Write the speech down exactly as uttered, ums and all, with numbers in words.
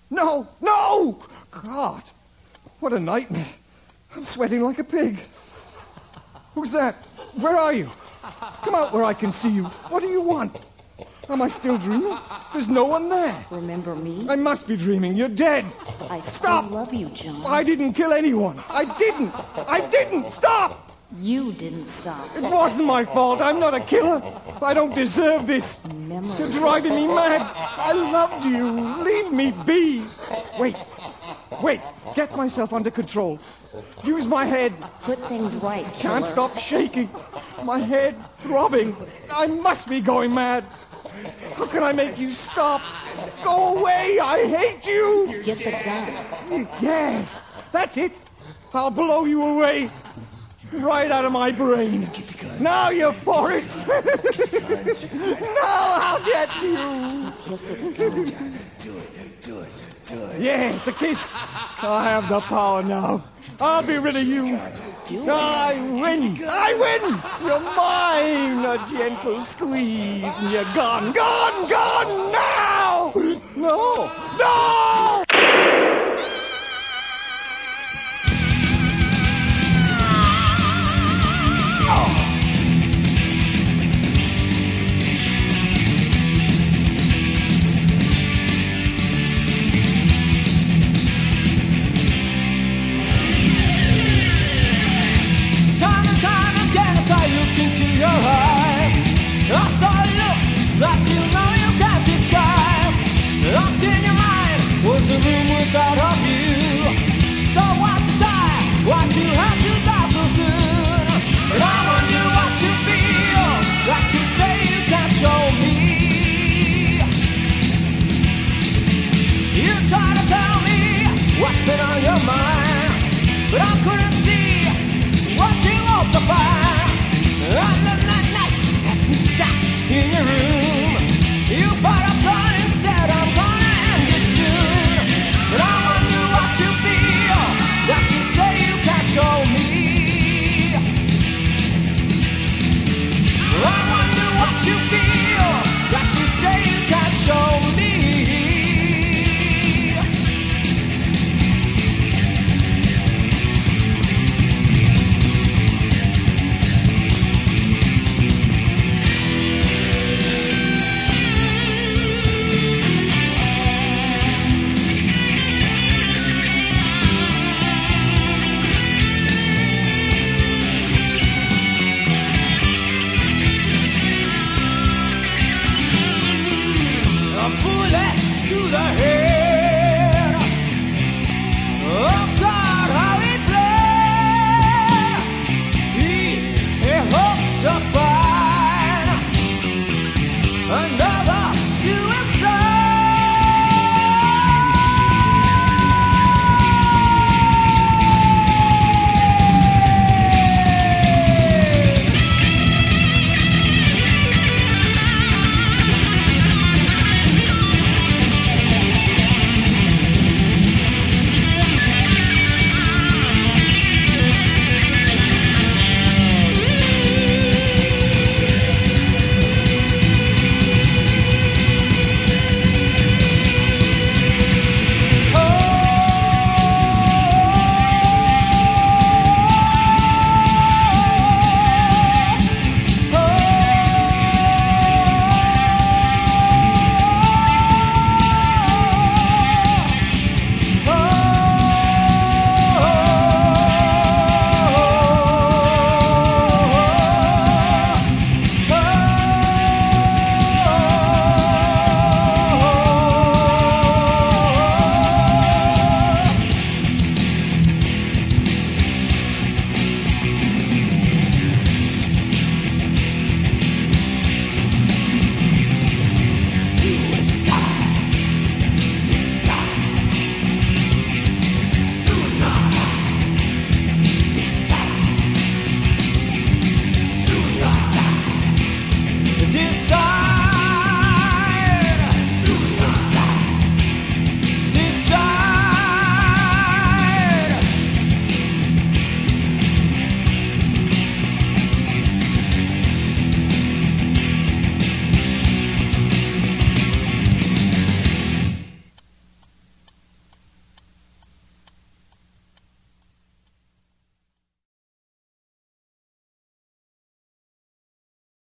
No, no! God, what a nightmare. I'm sweating like a pig. Who's that? Where are you? Come out where I can see you. What do you want? Am I still dreaming? There's no one there. Remember me? I must be dreaming. You're dead. I still Stop. love you, John. I didn't kill anyone. I didn't. I didn't. Stop. You didn't stop. It wasn't my fault. I'm not a killer. I don't deserve this. Memory. You're driving me mad. I loved you. Leave me be. Wait. Wait. Get myself under control. Use my head. Put things right, Can't killer. stop shaking. My head throbbing. I must be going mad. How can I make you stop? Go away. I hate you. Get the gun. Yes. That's it. I'll blow you away. Right out of my brain. Now you're for it. Now I'll get you. Kiss it, gun. Do it, do it, do it. Yes, the kiss. I have the power now. I'll be rid of you. I win. I win. You're mine. A gentle squeeze and you're gone, gone, gone.